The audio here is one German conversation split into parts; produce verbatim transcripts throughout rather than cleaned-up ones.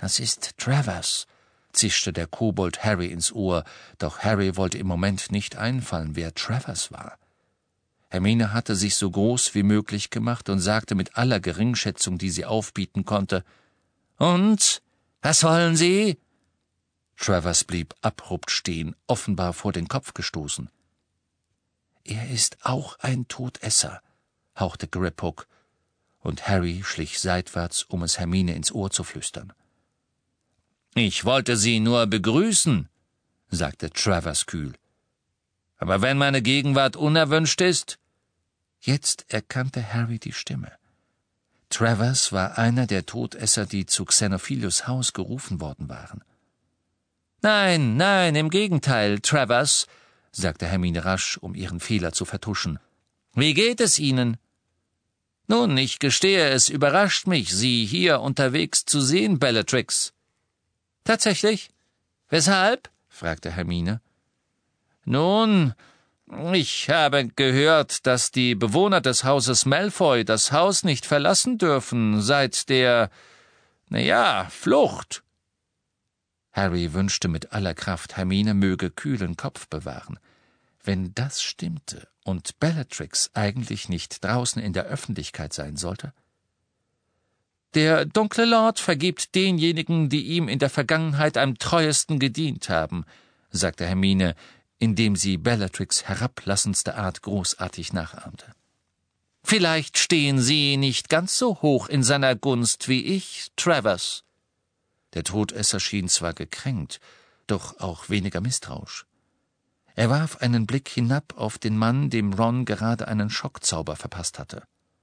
»Das ist Travers«, zischte der Kobold Harry ins Ohr, doch Harry wollte im Moment nicht einfallen, wer Travers war. Hermine hatte sich so groß wie möglich gemacht und sagte mit aller Geringschätzung, die sie aufbieten konnte, »Und, was wollen Sie?« Travers blieb abrupt stehen, offenbar vor den Kopf gestoßen. »Er ist auch ein Todesser«, hauchte Griphook, und Harry schlich seitwärts, um es Hermine ins Ohr zu flüstern. »Ich wollte Sie nur begrüßen«, sagte Travers kühl. »Aber wenn meine Gegenwart unerwünscht ist?« Jetzt erkannte Harry die Stimme. Travers war einer der Todesser, die zu Xenophilius' Haus gerufen worden waren. »Nein, nein, im Gegenteil, Travers«, sagte Hermine rasch, um ihren Fehler zu vertuschen. »Wie geht es Ihnen?« »Nun, ich gestehe, es überrascht mich, Sie hier unterwegs zu sehen, Bellatrix.« »Tatsächlich? Weshalb?« fragte Hermine. »Nun, ich habe gehört, dass die Bewohner des Hauses Malfoy das Haus nicht verlassen dürfen, seit der, na ja, Flucht.« Harry wünschte mit aller Kraft, Hermine möge kühlen Kopf bewahren. Wenn das stimmte und Bellatrix eigentlich nicht draußen in der Öffentlichkeit sein sollte? »Der dunkle Lord vergibt denjenigen, die ihm in der Vergangenheit am treuesten gedient haben«, sagte Hermine, indem sie Bellatrix' herablassendste Art großartig nachahmte. »Vielleicht stehen Sie nicht ganz so hoch in seiner Gunst wie ich, Travers.« Der Todesser schien zwar gekränkt, doch auch weniger misstrauisch. Er warf einen Blick hinab auf den Mann, dem Ron gerade einen Schockzauber verpasst hatte.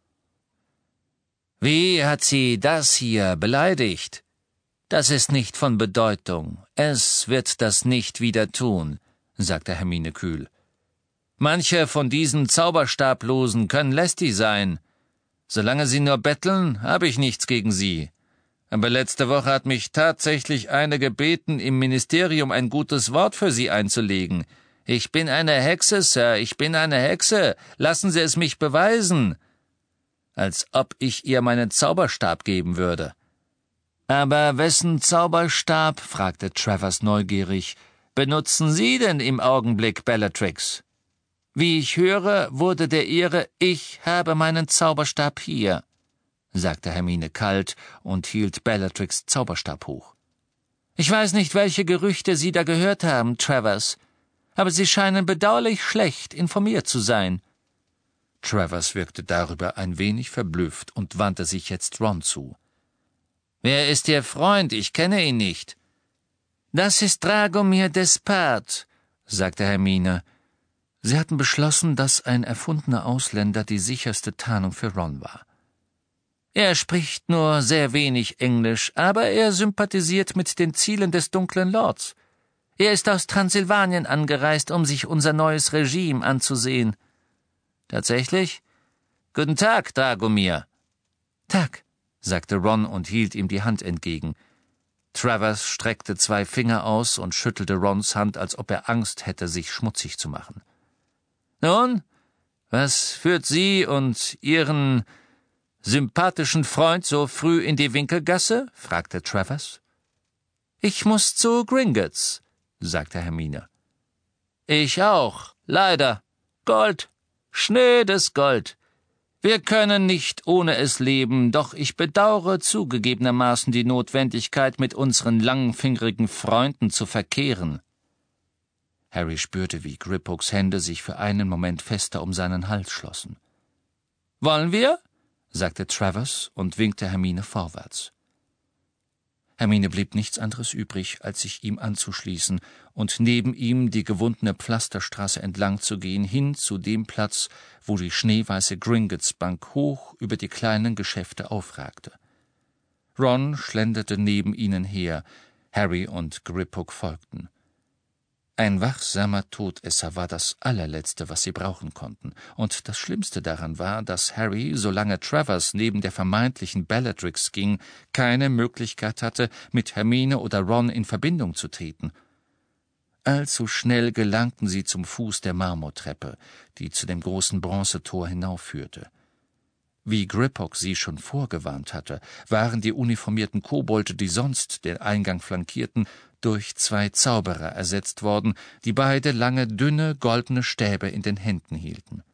»Wie hat Sie das hier beleidigt? Das ist nicht von Bedeutung. Es wird das nicht wieder tun«, sagte Hermine kühl. »Manche von diesen Zauberstablosen können lästig sein. Solange sie nur betteln, habe ich nichts gegen sie. Aber letzte Woche hat mich tatsächlich eine gebeten, im Ministerium ein gutes Wort für sie einzulegen. Ich bin eine Hexe, Sir, ich bin eine Hexe. Lassen Sie es mich beweisen.« Als ob ich ihr meinen Zauberstab geben würde. »Aber wessen Zauberstab«, fragte Travers neugierig, »benutzen Sie denn im Augenblick, Bellatrix?« »Wie ich höre, wurde der Ihre, ich habe meinen Zauberstab hier«, sagte Hermine kalt und hielt Bellatrix' Zauberstab hoch. »Ich weiß nicht, welche Gerüchte Sie da gehört haben, Travers, aber Sie scheinen bedauerlich schlecht informiert zu sein.« Travers wirkte darüber ein wenig verblüfft und wandte sich jetzt Ron zu. »Wer ist Ihr Freund? Ich kenne ihn nicht.« »Das ist Dragomir Despard«, sagte Hermine. Sie hatten beschlossen, dass ein erfundener Ausländer die sicherste Tarnung für Ron war. »Er spricht nur sehr wenig Englisch, aber er sympathisiert mit den Zielen des dunklen Lords. Er ist aus Transsilvanien angereist, um sich unser neues Regime anzusehen.« »Tatsächlich? Guten Tag, Dragomir.« »Tag«, sagte Ron und hielt ihm die Hand entgegen. Travers streckte zwei Finger aus und schüttelte Rons Hand, als ob er Angst hätte, sich schmutzig zu machen. »Nun, was führt Sie und Ihren sympathischen Freund so früh in die Winkelgasse?« fragte Travers. »Ich muss zu Gringotts«, sagte Hermine. »Ich auch, leider. Gold, schnödes Gold. Wir können nicht ohne es leben, doch ich bedauere zugegebenermaßen die Notwendigkeit, mit unseren langfingerigen Freunden zu verkehren.« Harry spürte, wie Griphooks Hände sich für einen Moment fester um seinen Hals schlossen. »Wollen wir?« sagte Travers und winkte Hermine vorwärts. Hermine blieb nichts anderes übrig, als sich ihm anzuschließen und neben ihm die gewundene Pflasterstraße entlang zu gehen, hin zu dem Platz, wo die schneeweiße Gringotts-Bank hoch über die kleinen Geschäfte aufragte. Ron schlenderte neben ihnen her, Harry und Griphook folgten. Ein wachsamer Todesser war das allerletzte, was sie brauchen konnten, und das Schlimmste daran war, dass Harry, solange Travers neben der vermeintlichen Bellatrix ging, keine Möglichkeit hatte, mit Hermine oder Ron in Verbindung zu treten. Allzu schnell gelangten sie zum Fuß der Marmortreppe, die zu dem großen Bronzetor hinaufführte. Wie Griphook sie schon vorgewarnt hatte, waren die uniformierten Kobolde, die sonst den Eingang flankierten, durch zwei Zauberer ersetzt worden, die beide lange, dünne, goldene Stäbe in den Händen hielten.